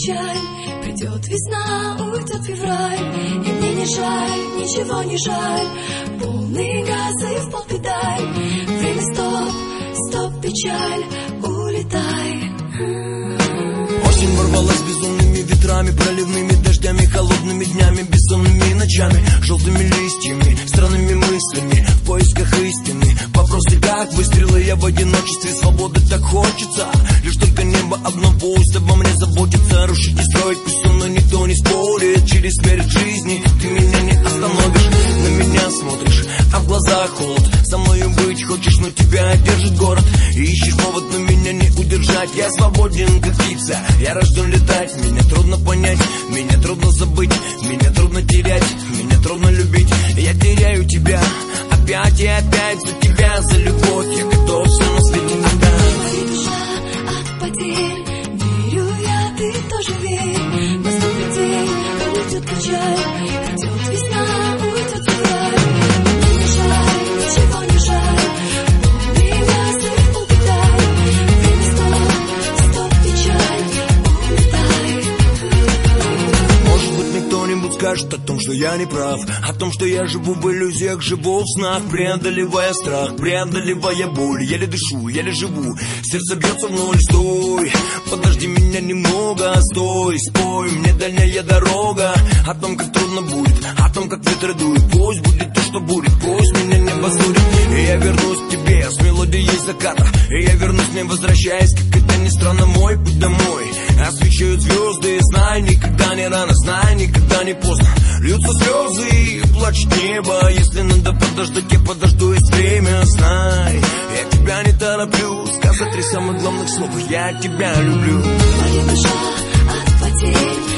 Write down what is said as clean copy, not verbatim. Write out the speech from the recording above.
печаль. Придет весна, уйдет февраль, и мне не жаль, ничего не жаль. Полный газ и в пол педаль. Время стоп, стоп, печаль, улетай. Осень ворвалась безумными ветрами, проливными дождями, холодными днями, бессонными ночами, желтыми листьями, странными мыслями, в поисках истины. Вопросы как выстрелы, я в одиночестве, свободы так хочется. Лишь только небо одно пусть обо мне заботится. Рушить и строить пусть со мной никто не спорит. Через смерть жизни ты меня не остановишь. На меня смотришь, а в глазах холод. Со мною быть хочешь, но тебя держит город. И ищешь повод, но меня не удержать. Я свободен, как птица, я рожден летать. Меня трудно понять, меня трудно забыть, меня трудно терять, меня трудно любить. Я теряю тебя опять и опять. За тебя, за любовь я готов все на свете отдать. Моя душа от потерь, верю я, ты тоже верь. Наступит день, уйдет печаль. Придет весна, уйдет февраль. Мне не жаль, ничего не жаль. Полный газ и в пол педаль. Время стоп, стоп, печаль, улетай. Может быть, мне кто-нибудь скажет о том, что я не прав, о том, что я живу в иллюзиях, живу в снах, преодолевая страх, преодолевая боль. Еле дышу, еле живу, сердце бьется в ноль. Стой, подожди меня немного, стой, спой мне дальняя дорога. О том, как трудно будет, о том, как ветры дуют. Пусть будет то, что будет, пусть меня небо судит. И я вернусь к тебе с мелодией заката. И я вернусь, не возвращаясь, как это ни странно, мой путь домой. Освещают звезды, знай, никогда не рано, знай, никогда не поздно. Льются слезы и плачет небо. Если надо подождать, я подожду, есть время, знай. Я тебя не тороплю, сказать 3 самых главных слов: я тебя люблю. Моя душа от потерь.